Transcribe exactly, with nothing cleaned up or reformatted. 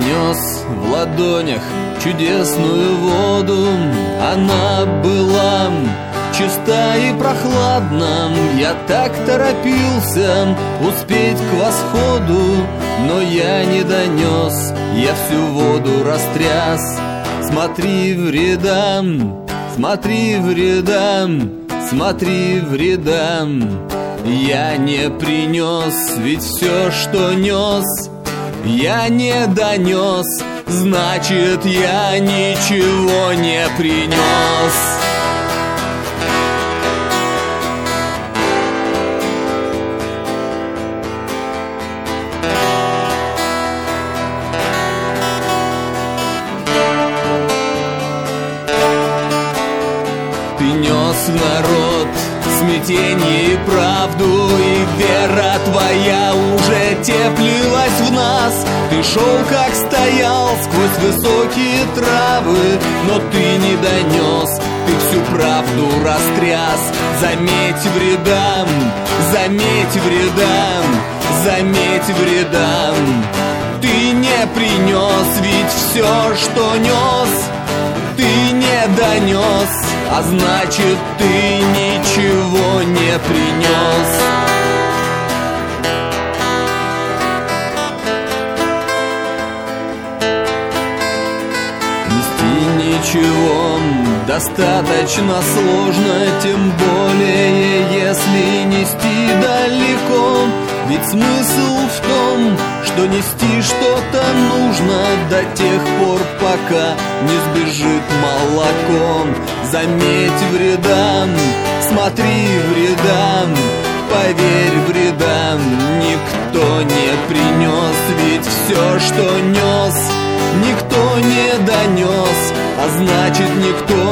нес в ладонях чудесную воду. Она была чиста и прохладна. Я так торопился успеть к восходу, но я не донес, я всю воду растряс. Смотри, вреда, смотри, вреда, смотри, вреда. Я не принес, ведь все, что нес, я не донес, значит, я ничего не принес. Ты нес народ смятение и правду, и вера твоя уже теплилась в нас. Ты шел, как стоял, сквозь высокие травы, но ты не донес, ты всю правду растряс. Заметь вреда, заметь вреда, заметь вреда. Ты не принес, ведь все, что нес, ты не донес, а значит, ты ничего не принес. Нести ничего достаточно сложно, тем более, если нести далеко. Ведь смысл в том, что нести что-то нужно до тех пор, пока не сбежит молоко. Заметь вреда, смотри вреда, поверь вреда. Никто не принес, ведь все, что нес, никто не донес, а значит, никто